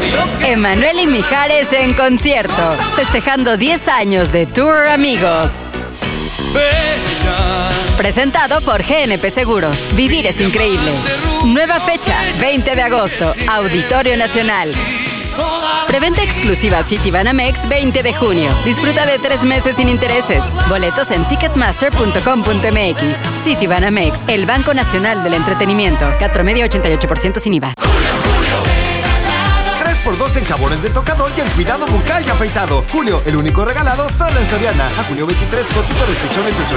Emanuel y Mijares en concierto, festejando 10 años de Tour Amigos. Presentado por GNP Seguros. Vivir es increíble. Nueva fecha, 20 de agosto, Auditorio Nacional. Preventa exclusiva Citibanamex 20 de junio. Disfruta de 3 meses sin intereses. Boletos en ticketmaster.com.mx. Citibanamex, el Banco Nacional del Entretenimiento. Cat promedio 88% sin IVA. 3x2 en jabones de tocador y en cuidado bucal y afeitado. Julio, el único regalado solo en Soriana. A julio 23, consulta restricciones en Soriana.